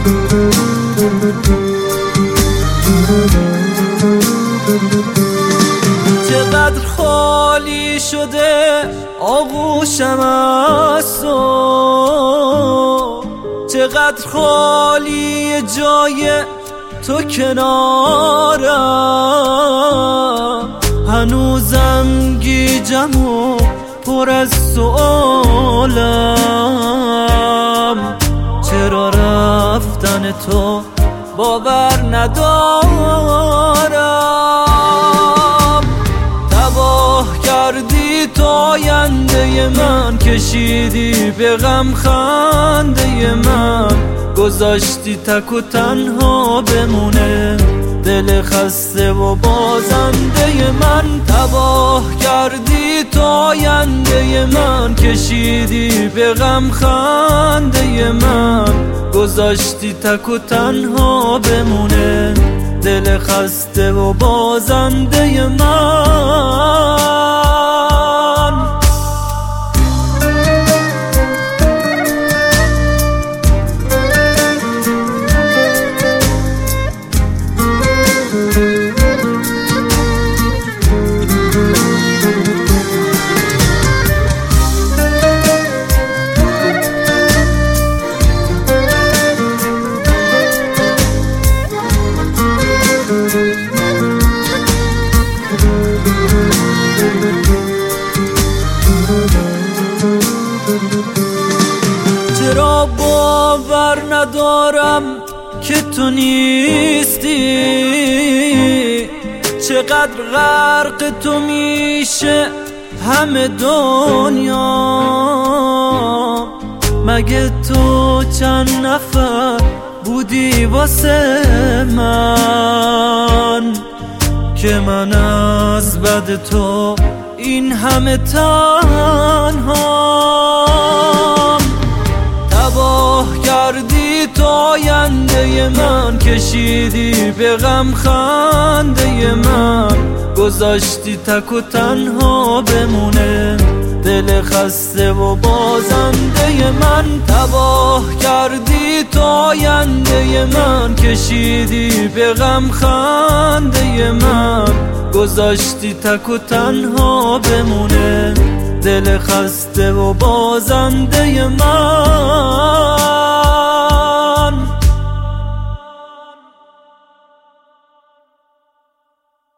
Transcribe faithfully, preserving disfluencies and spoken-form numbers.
چقدر خالی شده آغوشم از تو، چقدر خالی جای تو کنارم، هنوزم گیجم و پر از سؤالم، چرا رفتن تو باور ندارم. تباه کردی تو آینده من، کشیدی به غم خنده من، گذاشتی تک و تنها بمونه دل خسته و بازنده من. تباه کردی تو آینده من، کشیدی به غم خنده من، گذاشتی تک و تنها بمونه دل خسته و بازنده من. چرا باور ندارم که تو نیستی، چقدر غرق تو میشه همه دنیا، مگه تو چند نفر بودی واسه من که من از بد تو این همه تنهام. تباه کردی تو آینده من، کشیدی به غم خنده من، گذاشتی تک و تنها بمونه دل خسته و بازنده من. تباه کردی تو آینده من، کشیدی به غم خنده من، گذاشتی تک و تنها بمونه دل خسته و بازنده من.